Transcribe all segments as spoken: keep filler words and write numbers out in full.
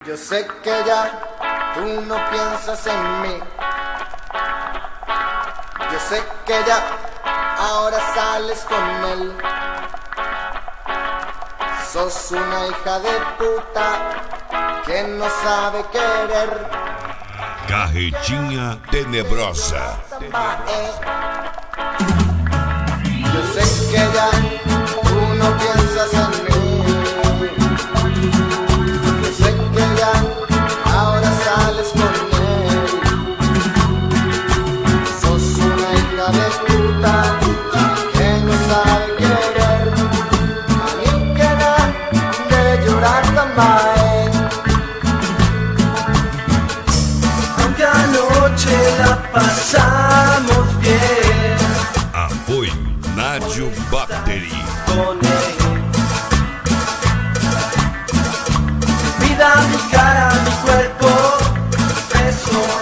Yo sé que ya tú no piensas en mí. Yo sé que ya ahora sales con él. Sos una hija de puta que no sabe querer. Carretinha tenebrosa. Yo sé que ya tú no piensas en mí. Yo sé que ya ahora sales con él. Sos una hija de puta que no sabe querer. A mí que da de llorar también. Aunque anoche la pasamos bien. Apoio Nádio Battery. Con él. Vida, mi cara, mi cuerpo, besos.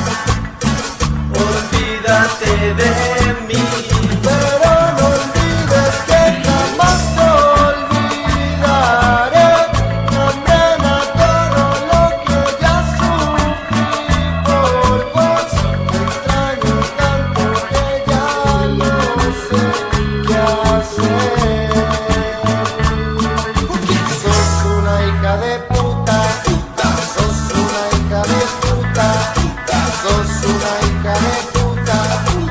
Olvídate de mí. Pero no olvides que jamás te olvidaré. Condena todo lo que ya sufrí por vos. Te extraño tanto que ya no sé qué hacer. Sos una hija de puta, sos una hija de puta, sos una hija de puta.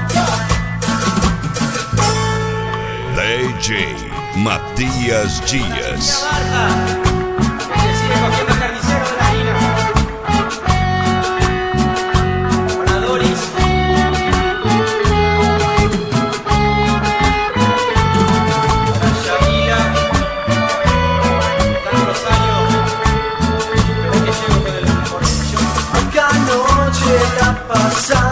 D J Matias Dias. Que sigue cogiendo el carnicero de la esquina. Para Doris. Para Shakira. Para Rosario. Espera que llego con el mejor. Aunque anoche la pasamos